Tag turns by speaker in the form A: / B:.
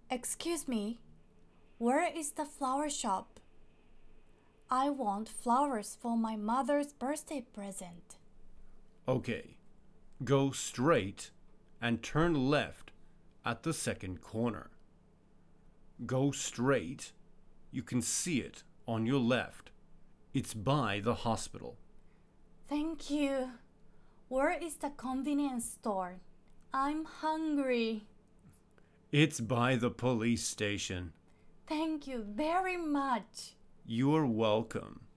A: Excuse me, where is the flower shop? I want flowers for my mother's birthday present.
B: Okay, go straight and turn left at the second corner. Go straight. You can see it on your left. It's by the hospital.
A: Thank you. Where is the convenience store? I'm hungry.
B: It's by the police station.
A: Thank you very much.
B: You're welcome.